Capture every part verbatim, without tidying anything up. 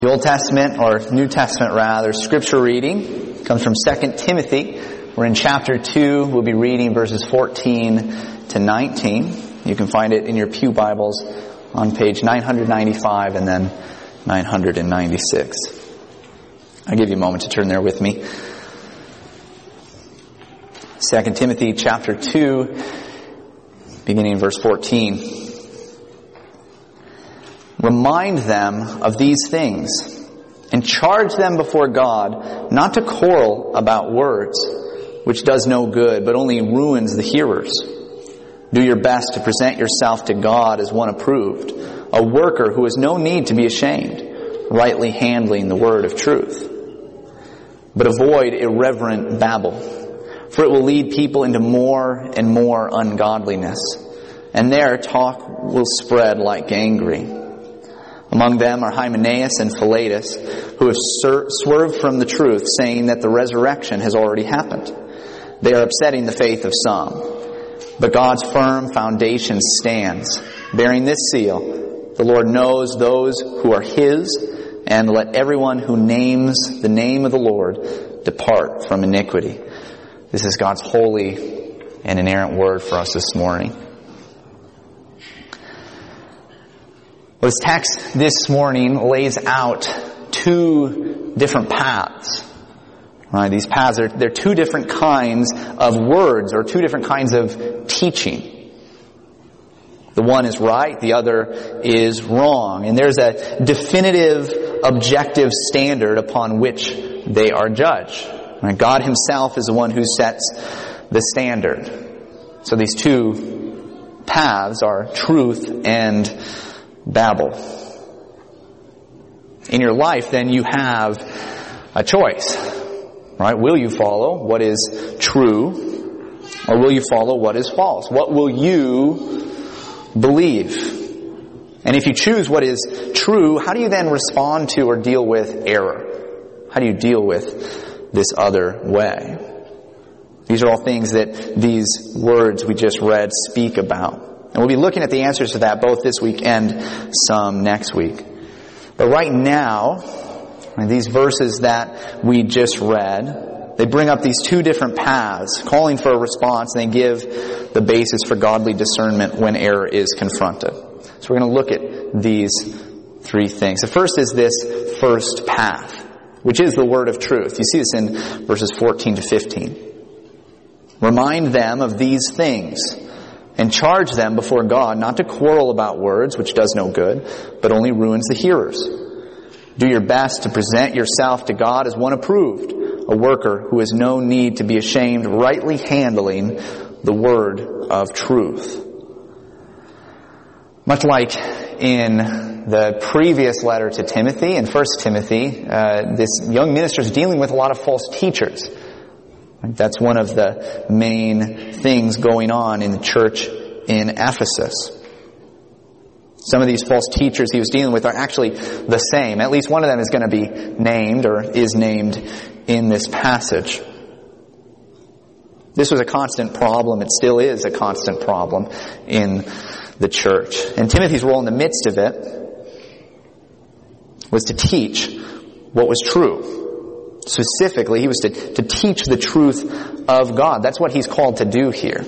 The Old Testament, or New Testament rather, scripture reading comes from Second Timothy. We're in chapter two. We'll be reading verses fourteen to nineteen. You can find it in your pew Bibles on page nine ninety-five and then nine ninety-six. I'll give you a moment to turn there with me. Second Timothy chapter two, beginning in verse fourteen. Remind them of these things, and charge them before God not to quarrel about words, which does no good, but only ruins the hearers. Do your best to present yourself to God as one approved, a worker who has no need to be ashamed, rightly handling the word of truth. But avoid irreverent babble, for it will lead people into more and more ungodliness, and their talk will spread like gangrene. Among them are Hymenaeus and Philetus, who have sur- swerved from the truth, saying that the resurrection has already happened. They are upsetting the faith of some. But God's firm foundation stands, bearing this seal: the Lord knows those who are His, and let everyone who names the name of the Lord depart from iniquity. This is God's holy and inerrant word for us this morning. Well, this text this morning lays out two different paths. Right? These paths are they're two different kinds of words, or two different kinds of teaching. The one is right, the other is wrong. And there's a definitive, objective standard upon which they are judged. Right? God Himself is the one who sets the standard. So these two paths are truth and babble. In your life, then, you have a choice. Right? Will you follow what is true, or will you follow what is false? What will you believe? And if you choose what is true, how do you then respond to or deal with error? How do you deal with this other way? These are all things that these words we just read speak about. And we'll be looking at the answers to that both this week and some next week. But right now, these verses that we just read, they bring up these two different paths, calling for a response, and they give the basis for godly discernment when error is confronted. So we're going to look at these three things. The first is this first path, which is the word of truth. You see this in verses fourteen to fifteen. Remind them of these things, and charge them before God not to quarrel about words, which does no good, but only ruins the hearers. Do your best to present yourself to God as one approved, a worker who has no need to be ashamed, rightly handling the word of truth. Much like in the previous letter to Timothy, in First Timothy, uh, this young minister is dealing with a lot of false teachers. That's one of the main things going on in the church in Ephesus. Some of these false teachers he was dealing with are actually the same. At least one of them is going to be named, or is named, in this passage. This was a constant problem. It still is a constant problem in the church. And Timothy's role in the midst of it was to teach what was true. Specifically, he was to, to teach the truth of God. That's what he's called to do here.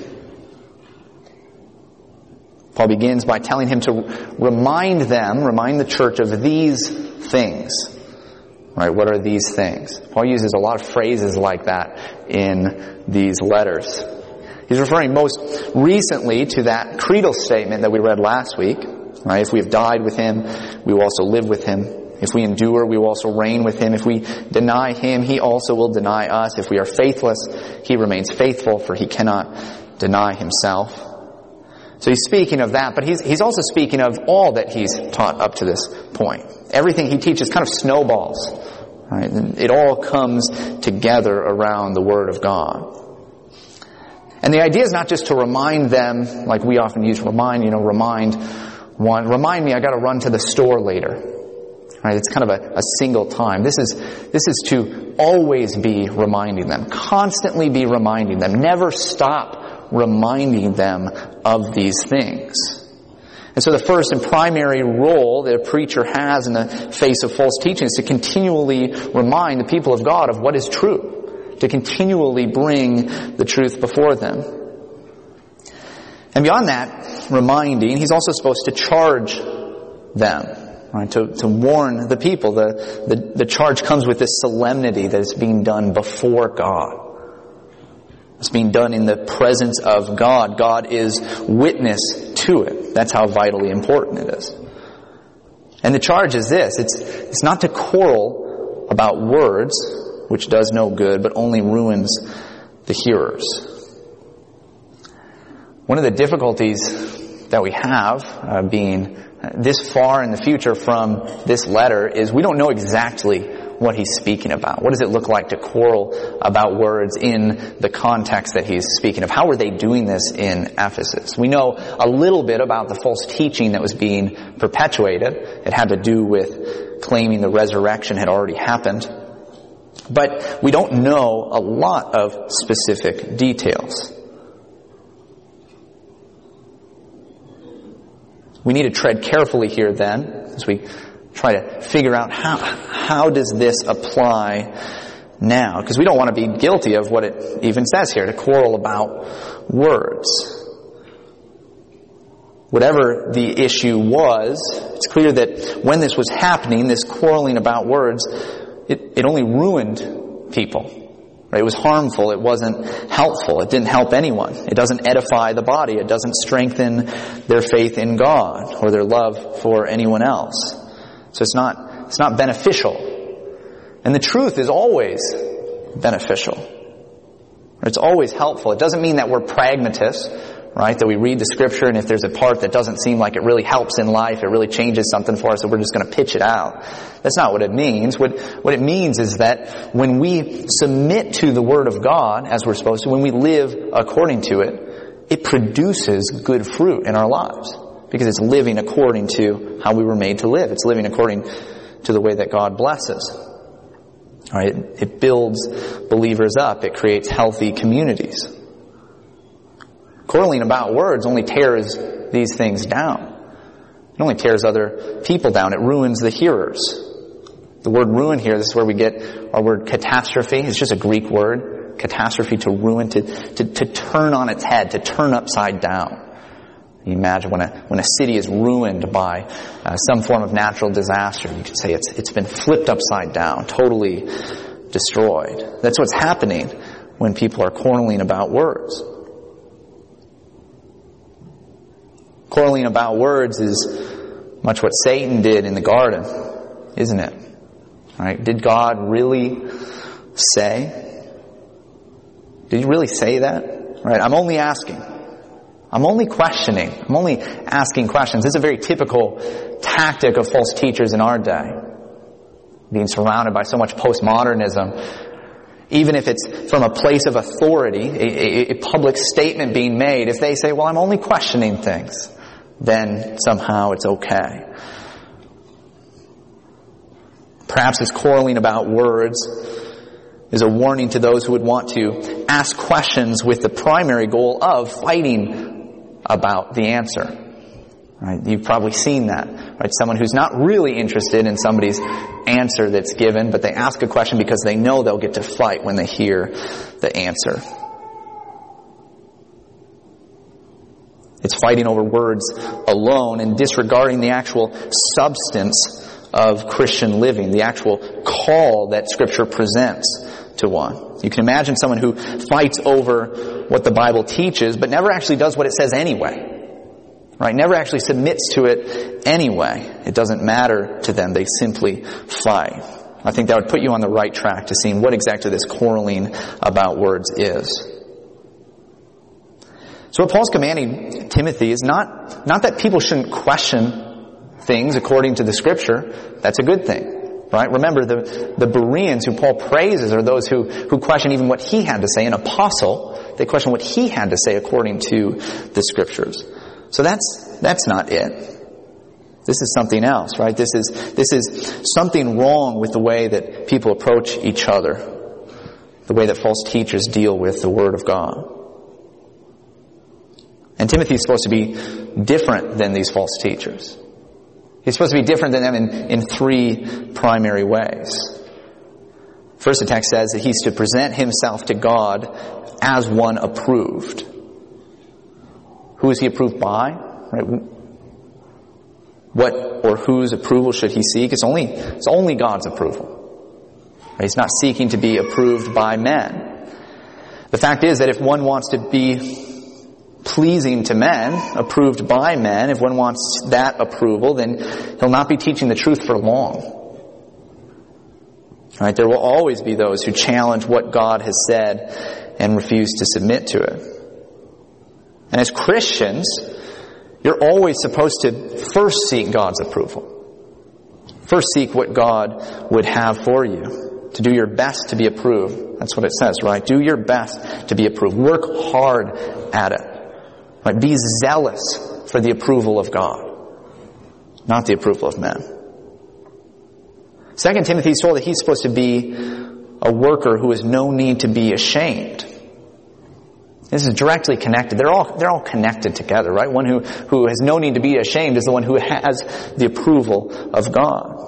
Paul begins by telling him to remind them, remind the church of these things. Right? What are these things? Paul uses a lot of phrases like that in these letters. He's referring most recently to that creedal statement that we read last week. Right? If we have died with Him, we will also live with Him. If we endure, we will also reign with Him. If we deny Him, He also will deny us. If we are faithless, He remains faithful, for He cannot deny Himself. So he's speaking of that, but he's, he's also speaking of all that he's taught up to this point. Everything he teaches kind of snowballs. Right? And it all comes together around the Word of God. And the idea is not just to remind them, like we often use remind, you know, remind one, remind me I got to run to the store later. Right? It's kind of a, a single time. This is, this is to always be reminding them, constantly be reminding them, never stop reminding them of these things. And so the first and primary role that a preacher has in the face of false teaching is to continually remind the people of God of what is true, to continually bring the truth before them. And beyond that reminding, he's also supposed to charge them, right, to, to warn the people. The, the, the charge comes with this solemnity that is being done before God. It's being done in the presence of God. God is witness to it. That's how vitally important it is. And the charge is this. It's, it's not to quarrel about words, which does no good, but only ruins the hearers. One of the difficulties that we have, uh, being this far in the future from this letter, is we don't know exactly what he's speaking about. What does it look like to quarrel about words in the context that he's speaking of? How were they doing this in Ephesus? We know a little bit about the false teaching that was being perpetuated. It had to do with claiming the resurrection had already happened. But we don't know a lot of specific details. We need to tread carefully here then, as we try to figure out how how does this apply now? Because we don't want to be guilty of what it even says here, to quarrel about words. Whatever the issue was, it's clear that when this was happening, this quarreling about words, it, it only ruined people. Right? It was harmful. It wasn't helpful. It didn't help anyone. It doesn't edify the body. It doesn't strengthen their faith in God or their love for anyone else. So it's not, it's not beneficial. And the truth is always beneficial. It's always helpful. It doesn't mean that we're pragmatists, right? That we read the scripture and if there's a part that doesn't seem like it really helps in life, it really changes something for us, so we're just going to pitch it out. That's not what it means. What, what it means is that when we submit to the Word of God, as we're supposed to, when we live according to it, it produces good fruit in our lives. Because it's living according to how we were made to live. It's living according to the way that God blesses. All right? It, it builds believers up. It creates healthy communities. Quarreling about words only tears these things down. It only tears other people down. It ruins the hearers. The word ruin here, this is where we get our word catastrophe. It's just a Greek word. Catastrophe, to ruin, to, to, to turn on its head, to turn upside down. You imagine when a when a city is ruined by uh, some form of natural disaster, you could say it's it's been flipped upside down, totally destroyed. That's what's happening when people are quarreling about words. Quarreling about words is much what Satan did in the garden, isn't it? Right? Did God really say? Did he really say that? Right? I'm only asking. I'm only questioning. I'm only asking questions. It's a very typical tactic of false teachers in our day. Being surrounded by so much postmodernism. Even if it's from a place of authority, a, a, a public statement being made, if they say, well, I'm only questioning things, then somehow it's okay. Perhaps this quarreling about words is a warning to those who would want to ask questions with the primary goal of fighting about the answer. Right? You've probably seen that. Right? Someone who's not really interested in somebody's answer that's given, but they ask a question because they know they'll get to fight when they hear the answer. It's fighting over words alone and disregarding the actual substance of Christian living, the actual call that Scripture presents to one. You can imagine someone who fights over what the Bible teaches, but never actually does what it says anyway. Right? Never actually submits to it anyway. It doesn't matter to them. They simply fight. I think that would put you on the right track to seeing what exactly this quarreling about words is. So what Paul's commanding Timothy is not, not that people shouldn't question things according to the Scripture. That's a good thing. Right? Remember, the, the Bereans who Paul praises are those who, who question even what he had to say. An apostle, they question what he had to say according to the Scriptures. So that's, that's not it. This is something else, right? This is, this is something wrong with the way that people approach each other. The way that false teachers deal with the Word of God. And Timothy is supposed to be different than these false teachers. He's supposed to be different than them in, in three primary ways. First, the text says that he's to present himself to God as one approved. Who is he approved by? Right? What or whose approval should he seek? It's only, it's only God's approval. Right? He's not seeking to be approved by men. The fact is that if one wants to be pleasing to men, approved by men, if one wants that approval, then he'll not be teaching the truth for long. Right? There will always be those who challenge what God has said and refuse to submit to it. And as Christians, you're always supposed to first seek God's approval. First seek what God would have for you. To do your best to be approved. That's what it says, right? Do your best to be approved. Work hard at it. Right? Be zealous for the approval of God, not the approval of men. Second Timothy is told that he's supposed to be a worker who has no need to be ashamed. This is directly connected. They're all, they're all connected together, right? One who, who has no need to be ashamed is the one who has the approval of God.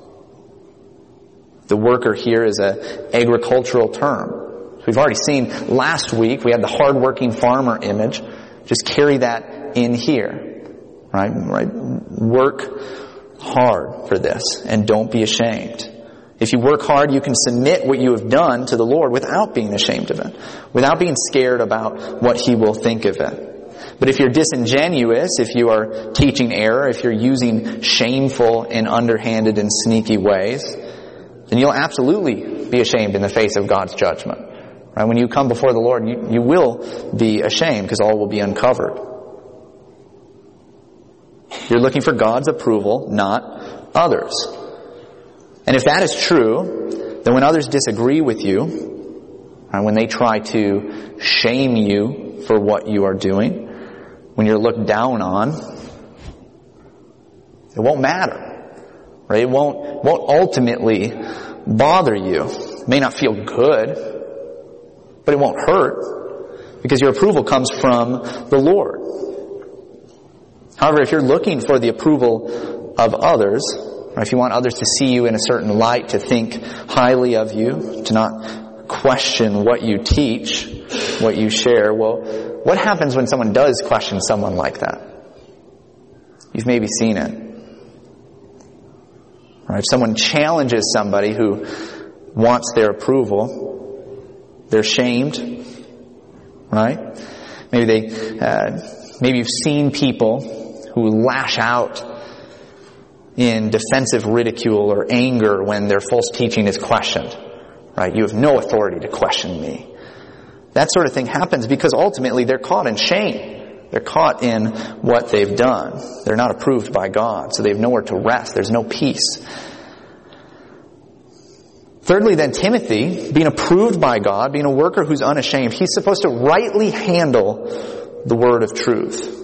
The worker here is an agricultural term. We've already seen last week, we had the hard-working farmer image. Just carry that in here, right? Right? Work hard for this and don't be ashamed. If you work hard, you can submit what you have done to the Lord without being ashamed of it, without being scared about what He will think of it. But if you're disingenuous, if you are teaching error, if you're using shameful and underhanded and sneaky ways, then you'll absolutely be ashamed in the face of God's judgment. Right? When you come before the Lord, you, you will be ashamed because all will be uncovered. You're looking for God's approval, not others. And if that is true, then when others disagree with you, right, when they try to shame you for what you are doing, when you're looked down on, it won't matter. Right? It won't, won't ultimately bother you. It may not feel good, but it won't hurt because your approval comes from the Lord. However, if you're looking for the approval of others, or if you want others to see you in a certain light, to think highly of you, to not question what you teach, what you share, well, what happens when someone does question someone like that? You've maybe seen it. Right? If someone challenges somebody who wants their approval, they're shamed, right? Maybe they, uh, maybe you've seen people who lash out in defensive ridicule or anger when their false teaching is questioned, right? You have no authority to question me. That sort of thing happens because ultimately they're caught in shame. They're caught in what they've done. They're not approved by God, so they have nowhere to rest. There's no peace. Thirdly, then, Timothy, being approved by God, being a worker who's unashamed, he's supposed to rightly handle the word of truth.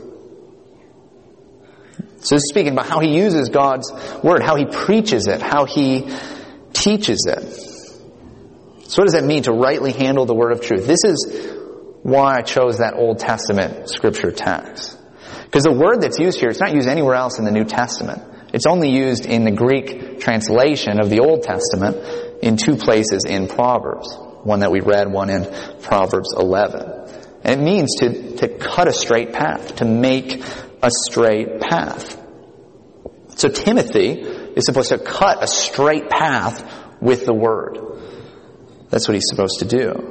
So this is speaking about how he uses God's word, how he preaches it, how he teaches it. So what does that mean to rightly handle the word of truth? This is why I chose that Old Testament scripture text. Because the word that's used here, it's not used anywhere else in the New Testament. It's only used in the Greek translation of the Old Testament in two places in Proverbs. One that we read, one in Proverbs eleven. And it means to, to cut a straight path, to make a straight path. So Timothy is supposed to cut a straight path with the word. That's what he's supposed to do.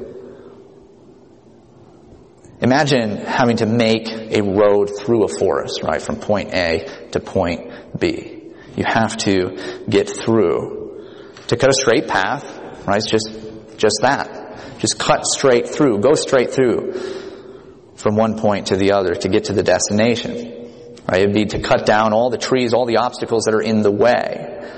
Imagine having to make a road through a forest, right, from point A to point B. You have to get through. To cut a straight path, right, it's just, just that. Just cut straight through. Go straight through from one point to the other to get to the destination. Right? It'd be to cut down all the trees, all the obstacles that are in the way.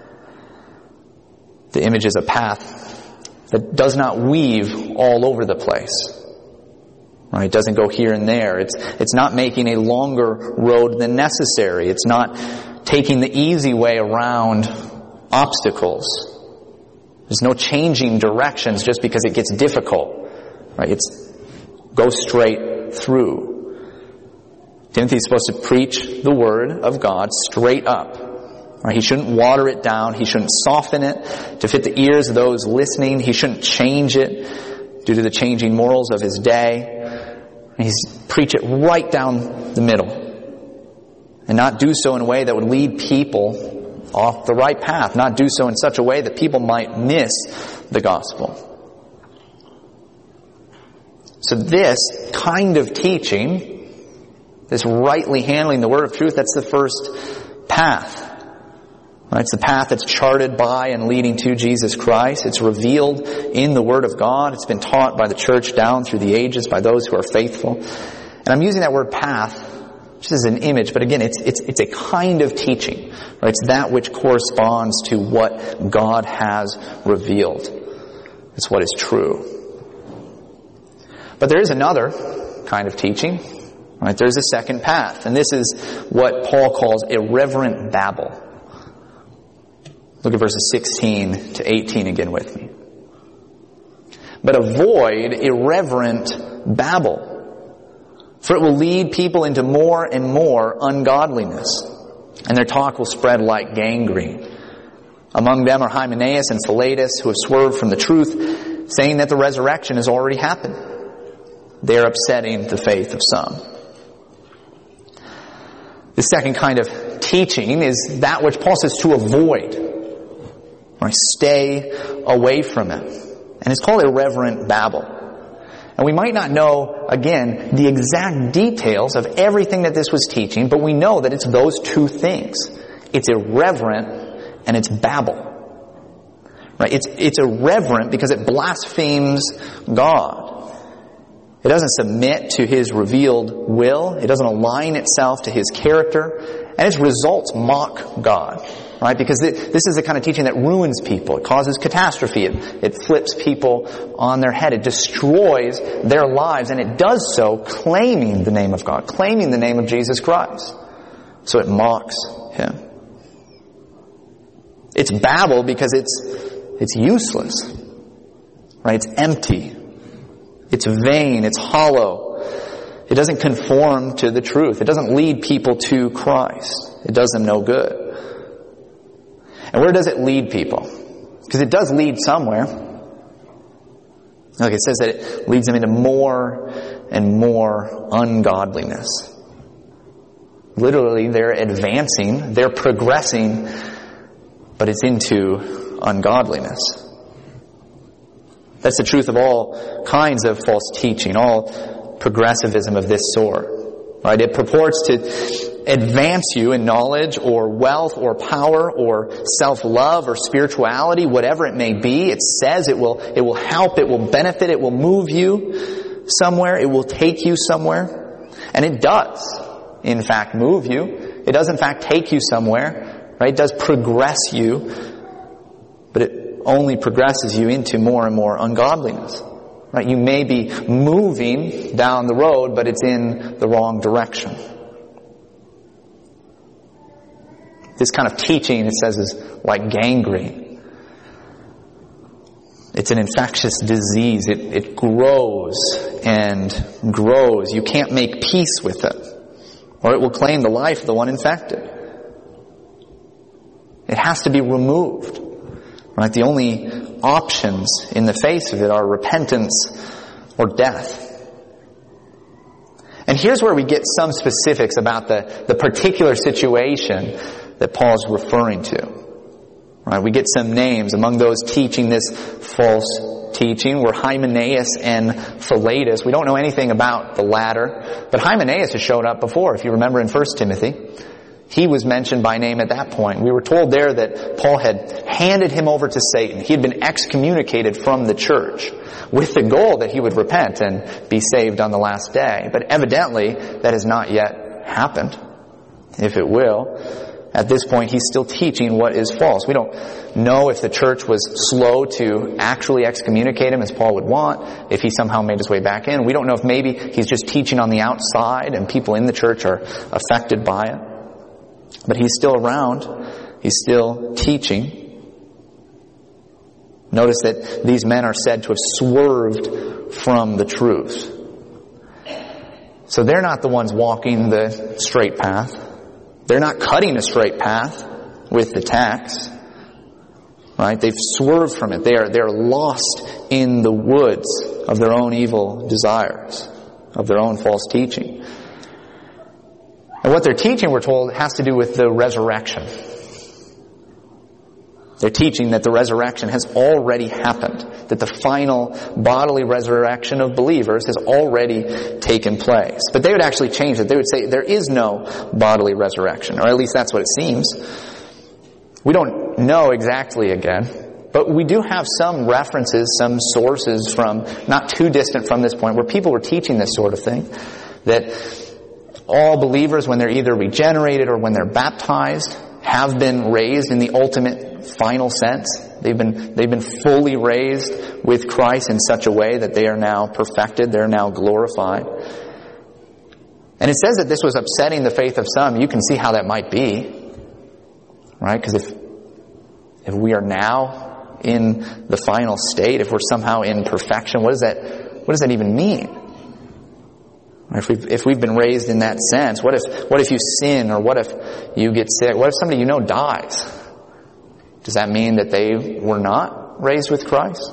The image is a path that does not weave all over the place. Right? It doesn't go here and there. It's, it's not making a longer road than necessary. It's not taking the easy way around obstacles. There's no changing directions just because it gets difficult. Right? It's go straight through. Timothy is supposed to preach the Word of God straight up. Right? He shouldn't water it down. He shouldn't soften it to fit the ears of those listening. He shouldn't change it due to the changing morals of his day. He's preach it right down the middle. And not do so in a way that would lead people off the right path. Not do so in such a way that people might miss the gospel. So this kind of teaching, this rightly handling the word of truth, that's the first path. Right? It's the path that's charted by and leading to Jesus Christ. It's revealed in the Word of God. It's been taught by the church down through the ages by those who are faithful. And I'm using that word path just as an image, but again, it's it's it's a kind of teaching. Right? It's that which corresponds to what God has revealed. It's what is true. But there is another kind of teaching. Right? There's a second path, and this is what Paul calls irreverent babble. Look at verses sixteen to eighteen again with me. But avoid irreverent babble, for it will lead people into more and more ungodliness, and their talk will spread like gangrene. Among them are Hymenaeus and Philetus, who have swerved from the truth, saying that the resurrection has already happened. They are upsetting the faith of some. The second kind of teaching is that which Paul says to avoid. Right? Stay away from it. And it's called irreverent babble. And we might not know, again, the exact details of everything that this was teaching, but we know that it's those two things. It's irreverent and it's babble. Right? It's, it's irreverent because it blasphemes God. It doesn't submit to His revealed will. It doesn't align itself to His character. And its results mock God. Right? Because this is the kind of teaching that ruins people. It causes catastrophe. It, it flips people on their head. It destroys their lives. And it does so claiming the name of God. Claiming the name of Jesus Christ. So it mocks Him. It's babble because it's, it's useless. Right? It's empty. It's vain. It's hollow. It doesn't conform to the truth. It doesn't lead people to Christ. It does them no good. And where does it lead people? Because it does lead somewhere. Like it says that it leads them into more and more ungodliness. Literally, they're advancing, they're progressing, but it's into ungodliness. That's the truth of all kinds of false teaching, all progressivism of this sort. Right? It purports to advance you in knowledge or wealth or power or self-love or spirituality, whatever it may be. It says it will, it will help, it will benefit, it will move you somewhere, it will take you somewhere. And it does, in fact, move you. It does, in fact, take you somewhere. Right? It does progress you, but it only progresses you into more and more ungodliness. Right? You may be moving down the road, but it's in the wrong direction. This kind of teaching, it says, is like gangrene. It's an infectious disease. It, it grows and grows. You can't make peace with it, or it will claim the life of the one infected. It has to be removed. Right? The only options in the face of it are repentance or death. And here's where we get some specifics about the, the particular situation that Paul's referring to. Right? We get some names among those teaching this false teaching were Hymenaeus and Philetus. We don't know anything about the latter, but Hymenaeus has shown up before, if you remember in First Timothy. He was mentioned by name at that point. We were told there that Paul had handed him over to Satan. He had been excommunicated from the church with the goal that he would repent and be saved on the last day. But evidently, that has not yet happened. If it will, at this point, he's still teaching what is false. We don't know if the church was slow to actually excommunicate him as Paul would want, if he somehow made his way back in. We don't know if maybe he's just teaching on the outside and people in the church are affected by it. But he's still around. He's still teaching. Notice that these men are said to have swerved from the truth. So they're not the ones walking the straight path. They're not cutting a straight path with the text. Right? They've swerved from it. They are, they're lost in the woods of their own evil desires, of their own false teaching. And what they're teaching, we're told, has to do with the resurrection. They're teaching that the resurrection has already happened, that the final bodily resurrection of believers has already taken place. But they would actually change it. They would say there is no bodily resurrection, or at least that's what it seems. We don't know exactly again, but we do have some references, some sources from not too distant from this point where people were teaching this sort of thing, that all believers, when they're either regenerated or when they're baptized, have been raised in the ultimate final sense. They've been, they've been fully raised with Christ in such a way that they are now perfected, they're now glorified. And it says that this was upsetting the faith of some. You can see how that might be, right? Because if, if we are now in the final state, if we're somehow in perfection, what does that, what does that even mean? If we've, if we've been raised in that sense, what if, what if you sin, or what if you get sick? What if somebody you know dies? Does that mean that they were not raised with Christ?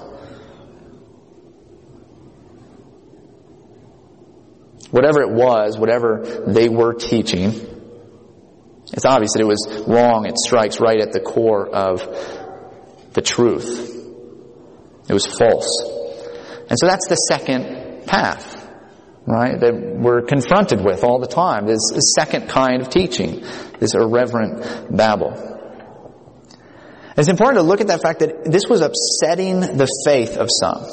Whatever it was, whatever they were teaching, it's obvious that it was wrong. It strikes right at the core of the truth. It was false. And so that's the second path, right, that we're confronted with all the time. This, this second kind of teaching, this irreverent babble. It's important to look at that fact that this was upsetting the faith of some.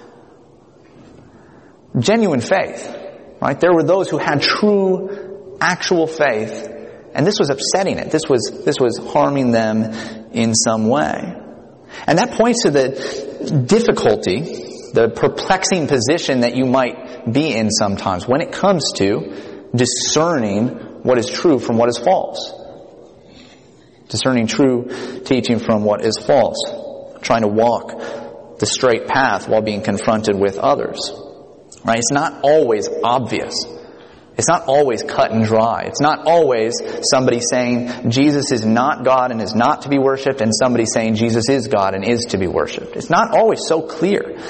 Genuine faith, right? There were those who had true, actual faith, and this was upsetting it. This was, this was harming them in some way. And that points to the difficulty, the perplexing position that you might be in sometimes when it comes to discerning what is true from what is false. Discerning true teaching from what is false. Trying to walk the straight path while being confronted with others. Right? It's not always obvious. It's not always cut and dry. It's not always somebody saying Jesus is not God and is not to be worshipped, and somebody saying Jesus is God and is to be worshipped. It's not always so clear.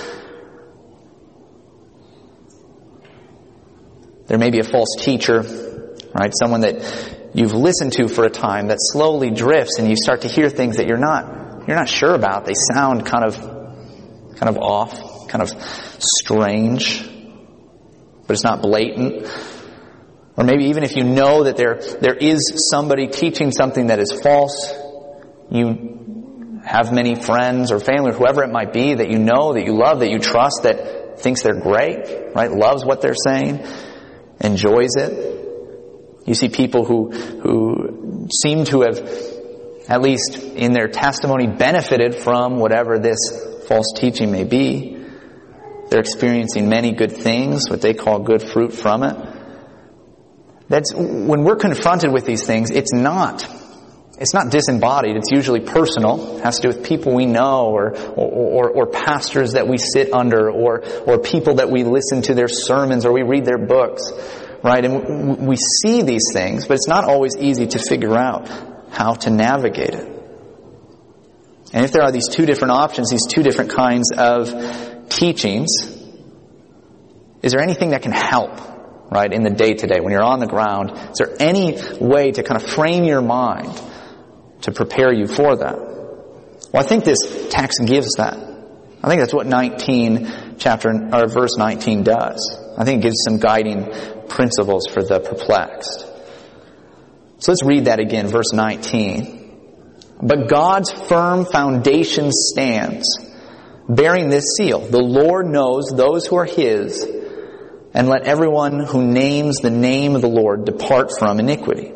There may be a false teacher, right? Someone that you've listened to for a time that slowly drifts, and you start to hear things that you're not you're not sure about. They sound kind of kind of off, kind of strange, but it's not blatant. Or maybe even if you know that there there is somebody teaching something that is false, you have many friends or family or whoever it might be that you know, that you love, that you trust, that thinks they're great, right? Loves what they're saying, enjoys it. You see people who who seem to have, at least in their testimony, benefited from whatever this false teaching may be. They're experiencing many good things, what they call good fruit from it. That's when we're confronted with these things, it's not it's not disembodied, it's usually personal. It has to do with people we know, or or, or, or pastors that we sit under, or or people that we listen to their sermons, or we read their books. Right? And we see these things, but it's not always easy to figure out how to navigate it. And if there are these two different options, these two different kinds of teachings, is there anything that can help, right, in the day-to-day, when you're on the ground? Is there any way to kind of frame your mind to prepare you for that? Well, I think this text gives that. I think that's what nineteen chapter or verse nineteen does. I think it gives some guiding principles for the perplexed. So let's read that again, verse nineteen. But God's firm foundation stands, bearing this seal: the Lord knows those who are His, and let everyone who names the name of the Lord depart from iniquity.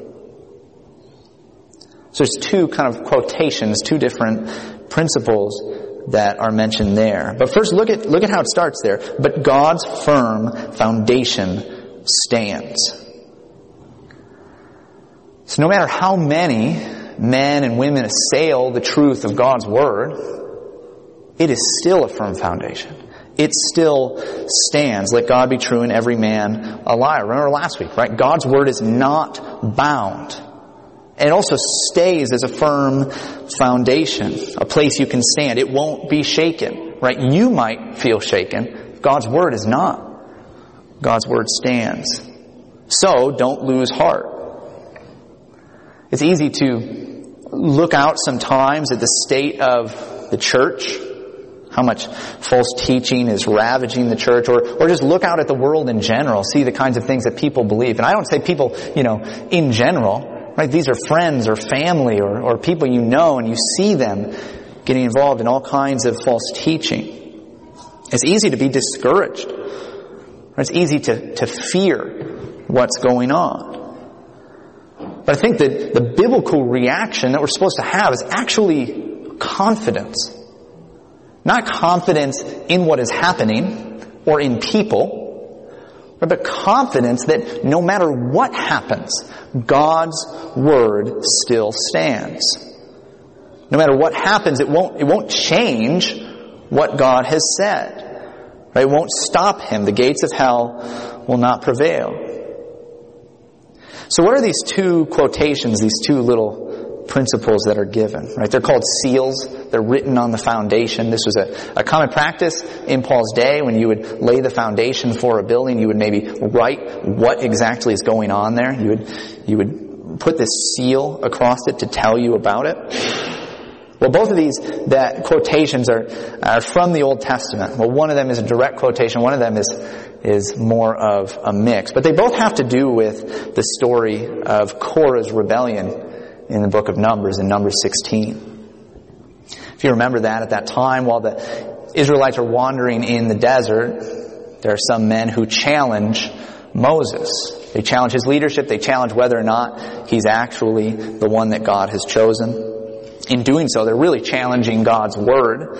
So there's two kind of quotations, two different principles that are mentioned there. But first, look at look at how it starts there. But God's firm foundation stands. So no matter how many men and women assail the truth of God's Word, it is still a firm foundation. it still stands. Let God be true and every man a liar. Remember last week, right? God's word is not bound. And it also stays as a firm foundation, a place you can stand. It won't be shaken, right? You might feel shaken. God's word is not. God's word stands. So don't lose heart. It's easy to look out sometimes at the state of the church, how much false teaching is ravaging the church, or, or just look out at the world in general, see the kinds of things that people believe. And I don't say people, you know, in general, right? These are friends or family or, or people you know, and you see them getting involved in all kinds of false teaching. It's easy to be discouraged. It's easy to, to fear what's going on. But I think that the biblical reaction that we're supposed to have is actually confidence. Not confidence in what is happening or in people, but confidence that no matter what happens, God's word still stands. No matter what happens, it won't, it won't change what God has said. Right? It won't stop him. The gates of hell will not prevail. So what are these two quotations, these two little principles that are given? Right? They're called seals. They're written on the foundation. This was a, a common practice in Paul's day. When you would lay the foundation for a building, you would maybe write what exactly is going on there. You would, you would put this seal across it to tell you about it. Well, both of these that quotations are, are from the Old Testament. Well, one of them is a direct quotation. One of them is is more of a mix. But they both have to do with the story of Korah's rebellion in the book of Numbers, in Numbers sixteen. If you remember that, at that time, while the Israelites are wandering in the desert, there are some men who challenge Moses. They challenge his leadership. They challenge whether or not he's actually the one that God has chosen. In doing so, they're really challenging God's word.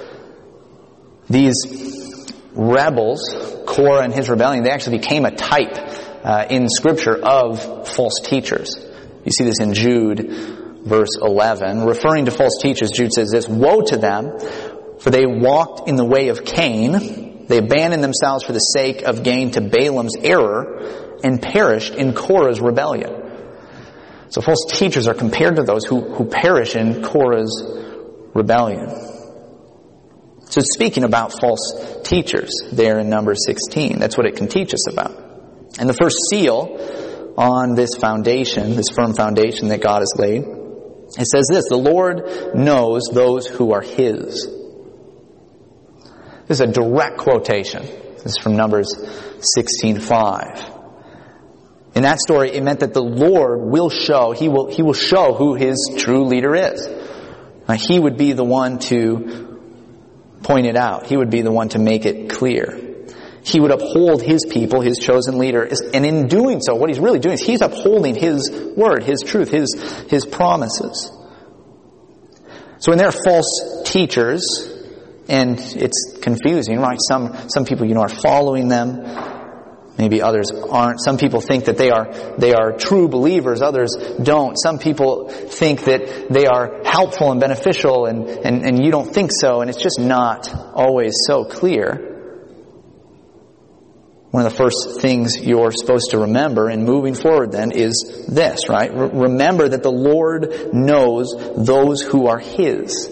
These rebels, Korah and his rebellion, they actually became a type uh, in Scripture of false teachers. You see this in Jude, verse eleven. Referring to false teachers, Jude says this, "Woe to them, for they walked in the way of Cain. They abandoned themselves for the sake of gain to Balaam's error and perished in Korah's rebellion." So false teachers are compared to those who, who perish in Korah's rebellion. So it's speaking about false teachers there in Numbers sixteen. That's what it can teach us about. And the first seal on this foundation, this firm foundation that God has laid, it says this, "The Lord knows those who are His." This is a direct quotation. This is from Numbers sixteen five. In that story, it meant that the Lord will show, He will, He will show who His true leader is. Now, He would be the one to point it out. He would be the one to make it clear. He would uphold His people, His chosen leader. And in doing so, what He's really doing is He's upholding His word, His truth, His, His promises. So when there are false teachers, and it's confusing, right? Some, some people, you know, are following them. Maybe others aren't. Some people think that they are, they are true believers. Others don't. Some people think that they are helpful and beneficial and, and, and you don't think so. And it's just not always so clear. One of the first things you're supposed to remember in moving forward then is this, right? R- remember that the Lord knows those who are His.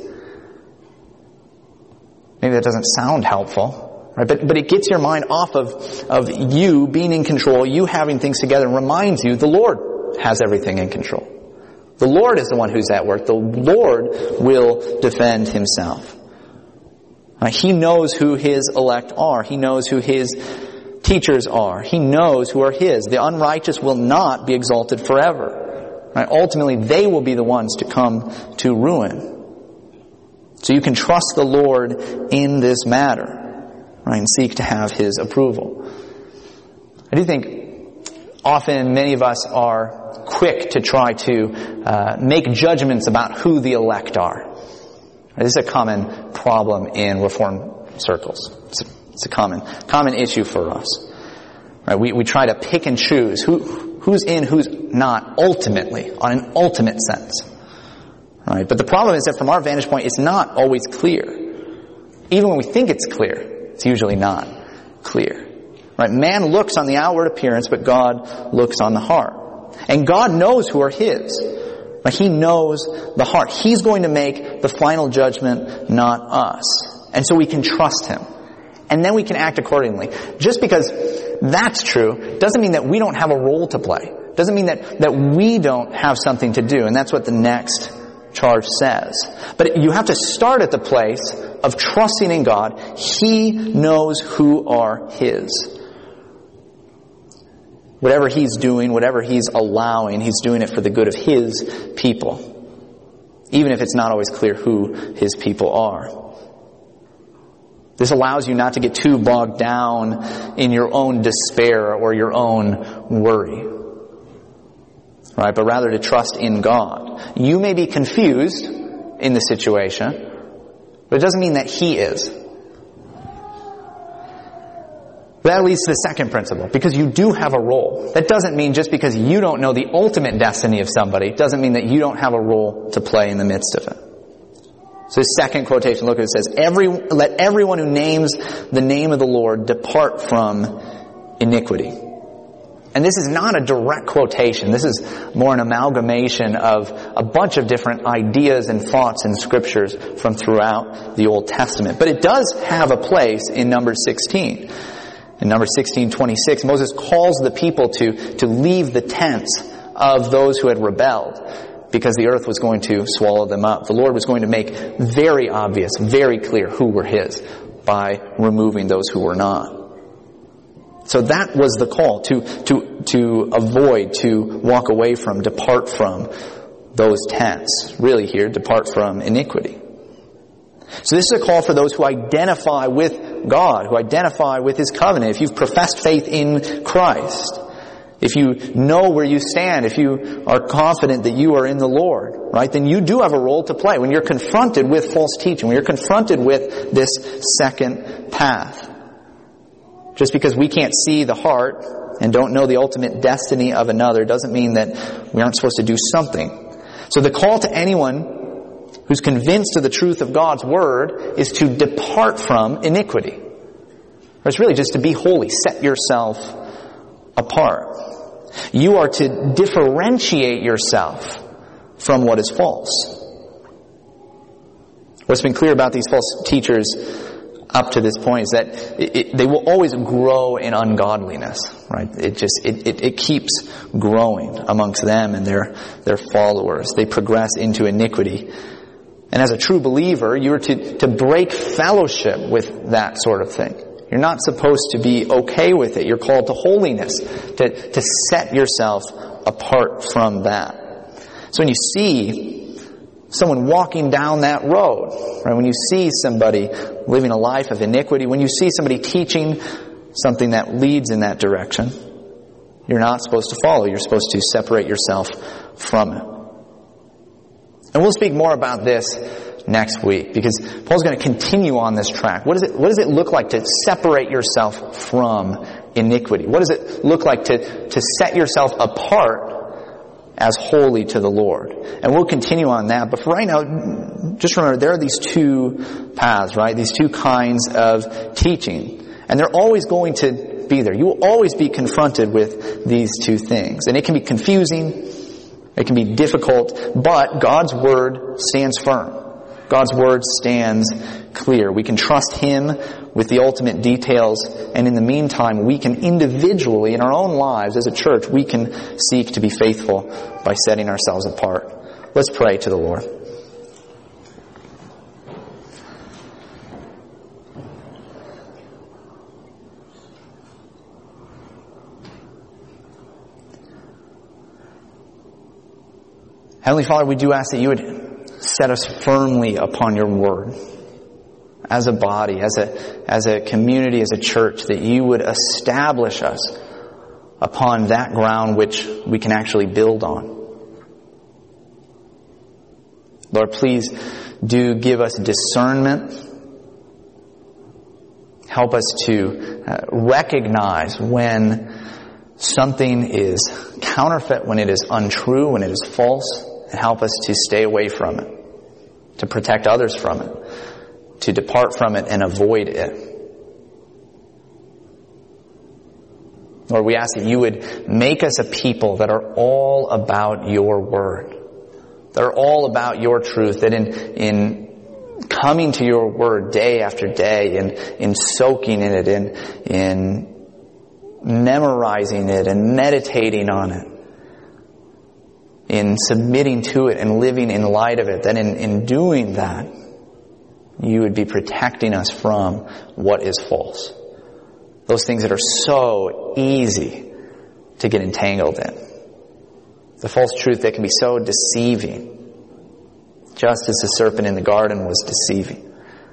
Maybe that doesn't sound helpful. Right? But, but it gets your mind off of, of you being in control, you having things together, and reminds you the Lord has everything in control. The Lord is the one who's at work. The Lord will defend Himself. Right? He knows who His elect are. He knows who His teachers are. He knows who are His. The unrighteous will not be exalted forever. Right? Ultimately, they will be the ones to come to ruin. So you can trust the Lord in this matter. Right, and seek to have His approval. I do think often many of us are quick to try to uh, make judgments about who the elect are. Right, this is a common problem in Reformed circles. It's a, it's a common common issue for us. Right, we we try to pick and choose who who's in, who's not, ultimately, on an ultimate sense. Right, but the problem is that from our vantage point, it's not always clear. Even when we think it's clear. It's usually not clear. Right? Man looks on the outward appearance, but God looks on the heart. And God knows who are His. Right? He knows the heart. He's going to make the final judgment, not us. And so we can trust Him. And then we can act accordingly. Just because that's true doesn't mean that we don't have a role to play. Doesn't mean that, that we don't have something to do. And that's what the next charge says. But you have to start at the place of trusting in God. He knows who are His. Whatever He's doing, whatever He's allowing, He's doing it for the good of His people. Even if it's not always clear who His people are. This allows you not to get too bogged down in your own despair or your own worry. Right? But rather to trust in God. You may be confused in the situation, but it doesn't mean that He is. That leads to the second principle, because you do have a role. That doesn't mean just because you don't know the ultimate destiny of somebody, doesn't mean that you don't have a role to play in the midst of it. So the second quotation, look at it, it says, Every, let everyone who names the name of the Lord depart from iniquity. And this is not a direct quotation. This is more an amalgamation of a bunch of different ideas and thoughts and scriptures from throughout the Old Testament. But it does have a place in Numbers sixteen. In Numbers sixteen twenty-six, Moses calls the people to, to leave the tents of those who had rebelled, because the earth was going to swallow them up. The Lord was going to make very obvious, very clear who were His by removing those who were not. So that was the call, to, to, to avoid, to walk away from, depart from those tents. Really here, depart from iniquity. So this is a call for those who identify with God, who identify with His covenant. If you've professed faith in Christ, if you know where you stand, if you are confident that you are in the Lord, right, then you do have a role to play when you're confronted with false teaching, when you're confronted with this second path. Just because we can't see the heart and don't know the ultimate destiny of another doesn't mean that we aren't supposed to do something. So the call to anyone who's convinced of the truth of God's Word is to depart from iniquity. It's really just to be holy, set yourself apart. You are to differentiate yourself from what is false. What's been clear about these false teachers up to this point is that it, it, they will always grow in ungodliness, right? It just, it, it, it keeps growing amongst them and their, their followers. They progress into iniquity. And as a true believer, you are to, to break fellowship with that sort of thing. You're not supposed to be okay with it. You're called to holiness, to, to set yourself apart from that. So when you see someone walking down that road, right, when you see somebody living a life of iniquity, when you see somebody teaching something that leads in that direction, you're not supposed to follow. You're supposed to separate yourself from it. And we'll speak more about this next week, because Paul's going to continue on this track. What does it, what does it look like to separate yourself from iniquity? What does it look like to, to set yourself apart as holy to the Lord? And we'll continue on that. But for right now, just remember, there are these two paths, right? These two kinds of teaching. And they're always going to be there. You will always be confronted with these two things. And it can be confusing. It can be difficult. But God's Word stands firm. God's Word stands clear. We can trust Him with the ultimate details, and in the meantime, we can individually, in our own lives as a church, we can seek to be faithful by setting ourselves apart. Let's pray to the Lord. Heavenly Father, we do ask that you would set us firmly upon your Word as a body, as a, as a community, as a church, that you would establish us upon that ground which we can actually build on. Lord, please do give us discernment. Help us to uh, recognize when something is counterfeit, when it is untrue, when it is false, and help us to stay away from it, to protect others from it, to depart from it and avoid it. Lord, we ask that you would make us a people that are all about your word, that are all about your truth, that in, in coming to your word day after day and in soaking in it and in memorizing it and meditating on it, in submitting to it and living in light of it, that in, in doing that, you would be protecting us from what is false. Those things that are so easy to get entangled in. The false truth that can be so deceiving, just as the serpent in the garden was deceiving.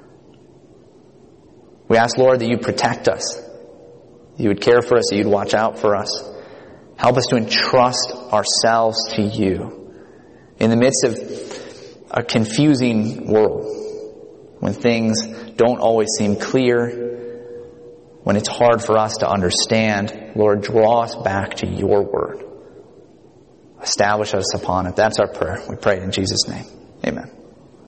We ask, Lord, that you protect us, you would care for us, that you'd watch out for us. Help us to entrust ourselves to you in the midst of a confusing world, when things don't always seem clear, when it's hard for us to understand. Lord, draw us back to your word. Establish us upon it. That's our prayer. We pray in Jesus' name. Amen.